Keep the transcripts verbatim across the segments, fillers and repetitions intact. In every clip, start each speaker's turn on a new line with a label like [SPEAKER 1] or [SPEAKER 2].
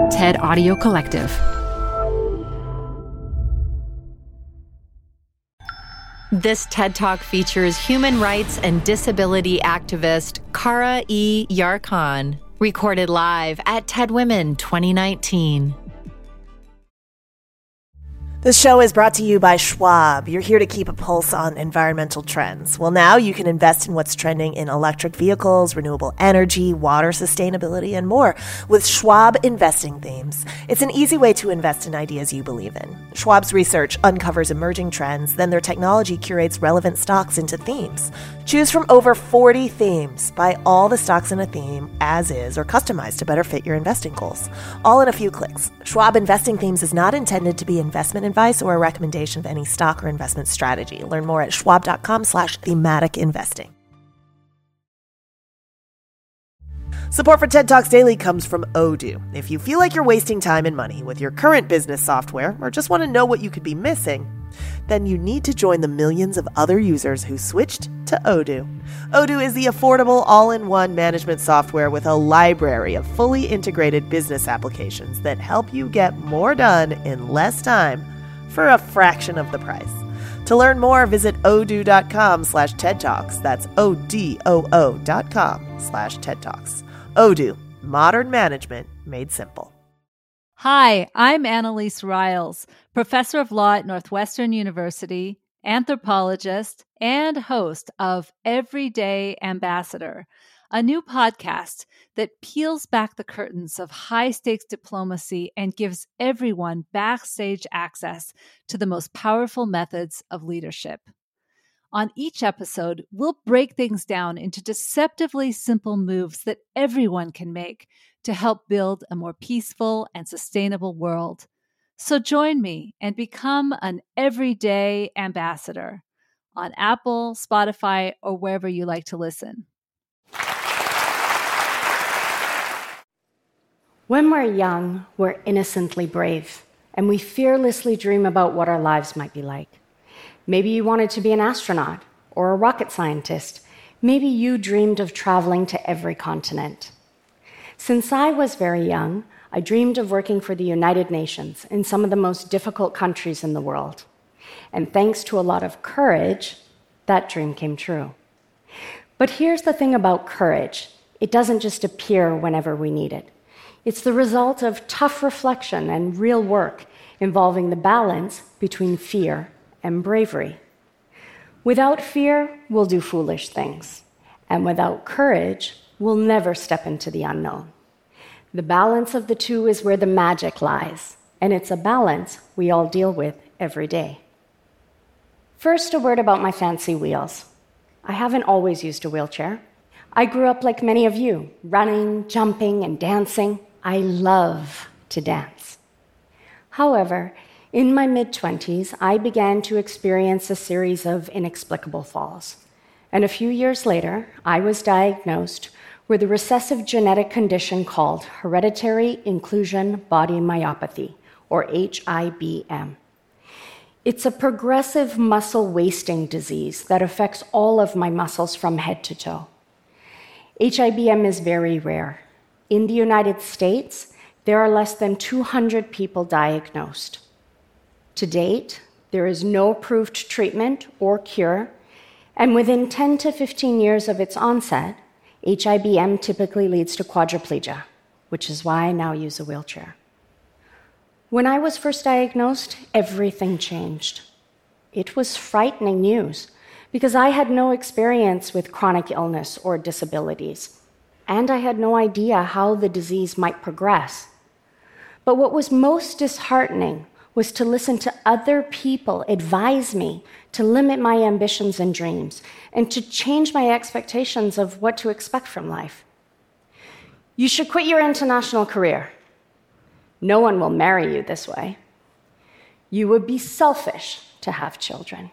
[SPEAKER 1] TED Audio Collective.
[SPEAKER 2] This TED Talk features human rights and disability activist Kara E. Yarkhan, recorded live at TED Women twenty nineteen.
[SPEAKER 3] This show is brought to you by Schwab. You're here to keep a pulse on environmental trends. Well, now you can invest in what's trending in electric vehicles, renewable energy, water sustainability, and more with Schwab Investing Themes. It's an easy way to invest in ideas you believe in. Schwab's research uncovers emerging trends, then their technology curates relevant stocks into themes. Choose from over forty themes. Buy all the stocks in a theme as is or customized to better fit your investing goals. All in a few clicks. Schwab Investing Themes is not intended to be investment advice or a recommendation of any stock or investment strategy. Learn more at schwab.com slash thematic investing. Support for TED Talks Daily comes from Odoo. If you feel like you're wasting time and money with your current business software or just want to know what you could be missing, then you need to join the millions of other users who switched to Odoo. Odoo is the affordable all-in-one management software with a library of fully integrated business applications that help you get more done in less time for a fraction of the price. To learn more, visit odoo.com slash TED Talks. That's O-D-O-O dot com slash TED Talks. Odoo, modern management made simple.
[SPEAKER 4] Hi, I'm Annalise Riles, professor of law at Northwestern University, anthropologist, and host of Everyday Ambassador, a new podcast that peels back the curtains of high-stakes diplomacy and gives everyone backstage access to the most powerful methods of leadership. On each episode, we'll break things down into deceptively simple moves that everyone can make to help build a more peaceful and sustainable world. So join me and become an everyday ambassador on Apple, Spotify, or wherever you like to listen.
[SPEAKER 5] When we're young, we're innocently brave, and we fearlessly dream about what our lives might be like. Maybe you wanted to be an astronaut or a rocket scientist. Maybe you dreamed of traveling to every continent. Since I was very young, I dreamed of working for the United Nations in some of the most difficult countries in the world. And thanks to a lot of courage, that dream came true. But here's the thing about courage. It doesn't just appear whenever we need it. It's the result of tough reflection and real work involving the balance between fear and bravery. Without fear, we'll do foolish things. And without courage, we'll never step into the unknown. The balance of the two is where the magic lies, and it's a balance we all deal with every day. First, a word about my fancy wheels. I haven't always used a wheelchair. I grew up like many of you, running, jumping, and dancing. I love to dance. However, in my mid-twenties, I began to experience a series of inexplicable falls. And a few years later, I was diagnosed with a recessive genetic condition called hereditary inclusion body myopathy, or H I B M. It's a progressive muscle wasting disease that affects all of my muscles from head to toe. H I B M is very rare. In the United States, there are less than two hundred people diagnosed. To date, there is no approved treatment or cure, and within ten to fifteen years of its onset, H I B M typically leads to quadriplegia, which is why I now use a wheelchair. When I was first diagnosed, everything changed. It was frightening news because I had no experience with chronic illness or disabilities, and I had no idea how the disease might progress. But what was most disheartening was to listen to other people advise me to limit my ambitions and dreams and to change my expectations of what to expect from life. You should quit your international career. No one will marry you this way. You would be selfish to have children.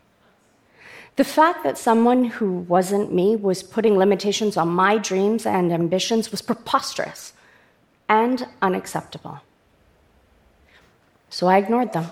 [SPEAKER 5] The fact that someone who wasn't me was putting limitations on my dreams and ambitions was preposterous and unacceptable. So I ignored them.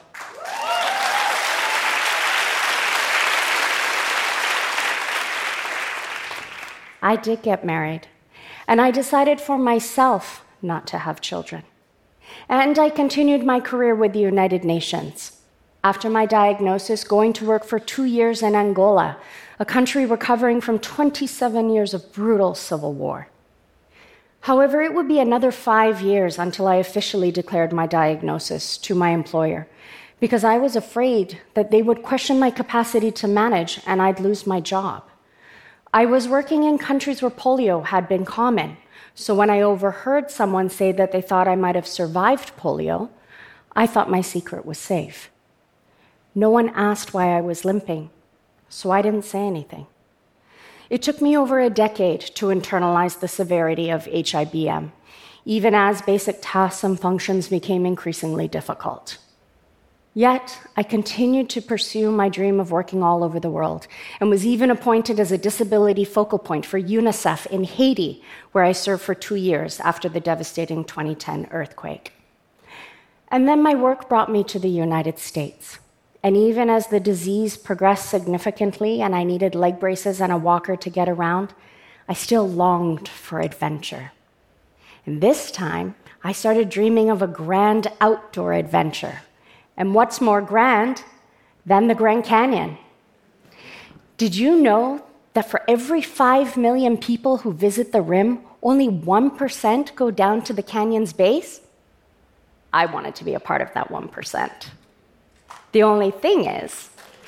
[SPEAKER 5] I did get married, and I decided for myself not to have children. And I continued my career with the United Nations. After my diagnosis, going to work for two years in Angola, a country recovering from twenty-seven years of brutal civil war. However, it would be another five years until I officially declared my diagnosis to my employer, because I was afraid that they would question my capacity to manage and I'd lose my job. I was working in countries where polio had been common, so when I overheard someone say that they thought I might have survived polio, I thought my secret was safe. No one asked why I was limping, so I didn't say anything. It took me over a decade to internalize the severity of H I B M, even as basic tasks and functions became increasingly difficult. Yet, I continued to pursue my dream of working all over the world, and was even appointed as a disability focal point for UNICEF in Haiti, where I served for two years after the devastating twenty ten earthquake. And then my work brought me to the United States. And even as the disease progressed significantly and I needed leg braces and a walker to get around, I still longed for adventure. And this time, I started dreaming of a grand outdoor adventure. And what's more grand than the Grand Canyon? Did you know that for every five million people who visit the rim, only one percent go down to the canyon's base? I wanted to be a part of that one percent. The only thing is,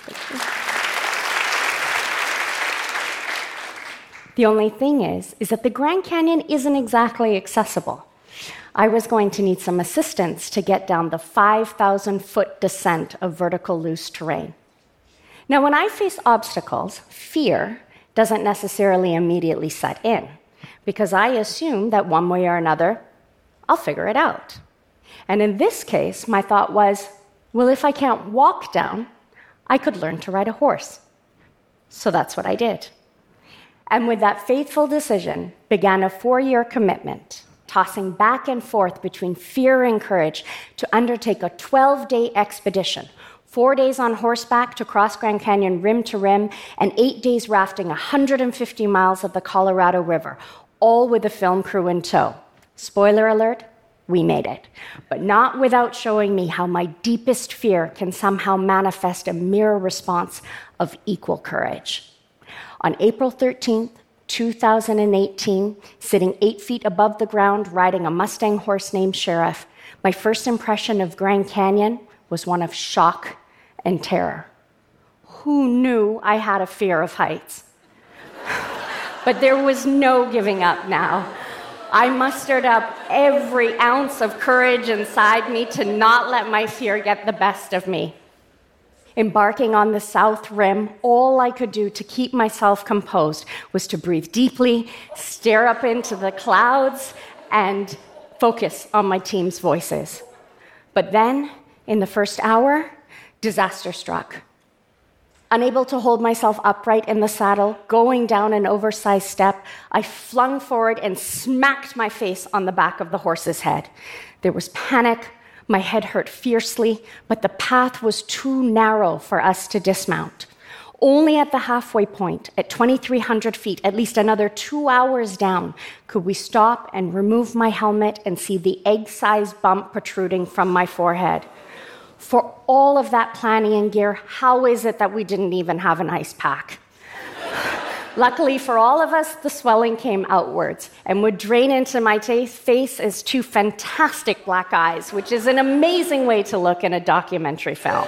[SPEAKER 5] the only thing is, is that the Grand Canyon isn't exactly accessible. I was going to need some assistance to get down the five thousand foot descent of vertical loose terrain. Now, when I face obstacles, fear doesn't necessarily immediately set in, because I assume that one way or another, I'll figure it out. And in this case, my thought was, well, if I can't walk down, I could learn to ride a horse. So that's what I did. And with that faithful decision began a four-year commitment, tossing back and forth between fear and courage to undertake a twelve-day expedition, four days on horseback to cross Grand Canyon rim to rim, and eight days rafting one hundred fifty miles of the Colorado River, all with a film crew in tow. Spoiler alert, we made it, but not without showing me how my deepest fear can somehow manifest a mirror response of equal courage. On April thirteenth, two thousand eighteen, sitting eight feet above the ground, riding a Mustang horse named Sheriff, my first impression of Grand Canyon was one of shock and terror. Who knew I had a fear of heights? But there was no giving up now. I mustered up every ounce of courage inside me to not let my fear get the best of me. Embarking on the South Rim, all I could do to keep myself composed was to breathe deeply, stare up into the clouds, and focus on my team's voices. But then, in the first hour, disaster struck. Unable to hold myself upright in the saddle, going down an oversized step, I flung forward and smacked my face on the back of the horse's head. There was panic, my head hurt fiercely, but the path was too narrow for us to dismount. Only at the halfway point, at twenty-three hundred feet, at least another two hours down, could we stop and remove my helmet and see the egg-sized bump protruding from my forehead. For all of that planning and gear, how is it that we didn't even have an ice pack? Luckily for all of us, the swelling came outwards and would drain into my t- face as two fantastic black eyes, which is an amazing way to look in a documentary film.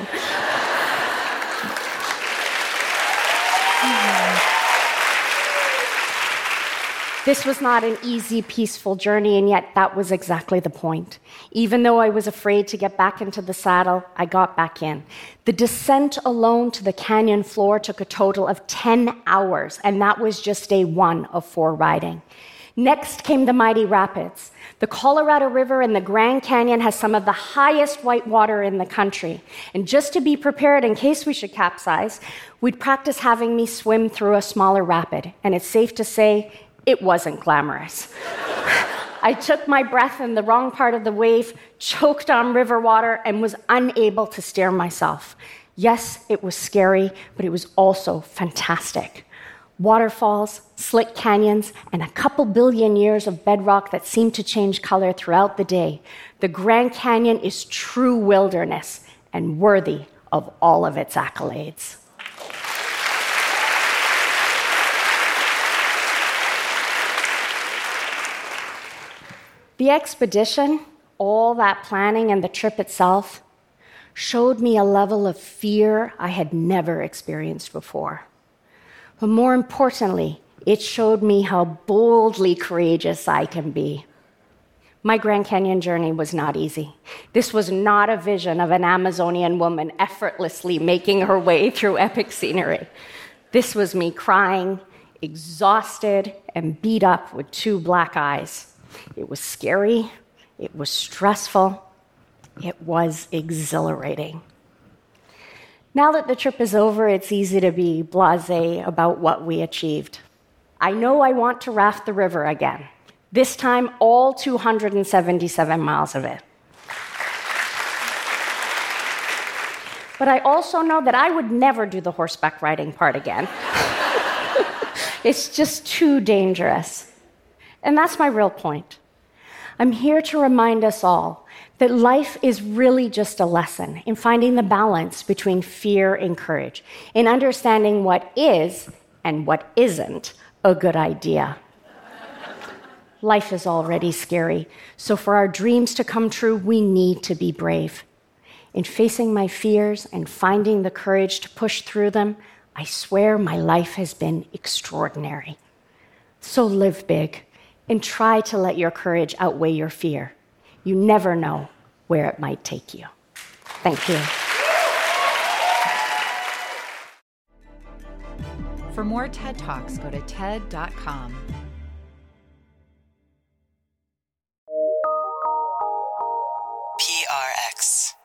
[SPEAKER 5] This was not an easy, peaceful journey, and yet that was exactly the point. Even though I was afraid to get back into the saddle, I got back in. The descent alone to the canyon floor took a total of ten hours, and that was just day one of four riding. Next came the mighty rapids. The Colorado River in the Grand Canyon has some of the highest white water in the country. And just to be prepared in case we should capsize, we'd practice having me swim through a smaller rapid. And it's safe to say, it wasn't glamorous. I took my breath in the wrong part of the wave, choked on river water, and was unable to steer myself. Yes, it was scary, but it was also fantastic. Waterfalls, slick canyons, and a couple billion years of bedrock that seem to change color throughout the day, the Grand Canyon is true wilderness and worthy of all of its accolades. The expedition, all that planning and the trip itself, showed me a level of fear I had never experienced before. But more importantly, it showed me how boldly courageous I can be. My Grand Canyon journey was not easy. This was not a vision of an Amazonian woman effortlessly making her way through epic scenery. This was me crying, exhausted, and beat up with two black eyes. It was scary, it was stressful, it was exhilarating. Now that the trip is over, it's easy to be blasé about what we achieved. I know I want to raft the river again, this time all two hundred seventy-seven miles of it. But I also know that I would never do the horseback riding part again. It's just too dangerous. And that's my real point. I'm here to remind us all that life is really just a lesson in finding the balance between fear and courage, in understanding what is and what isn't a good idea. Life is already scary, so for our dreams to come true, we need to be brave. In facing my fears and finding the courage to push through them, I swear my life has been extraordinary. So live big. And try to let your courage outweigh your fear. You never know where it might take you. Thank you.
[SPEAKER 2] For more TED Talks, go to ted dot com.
[SPEAKER 1] P R X.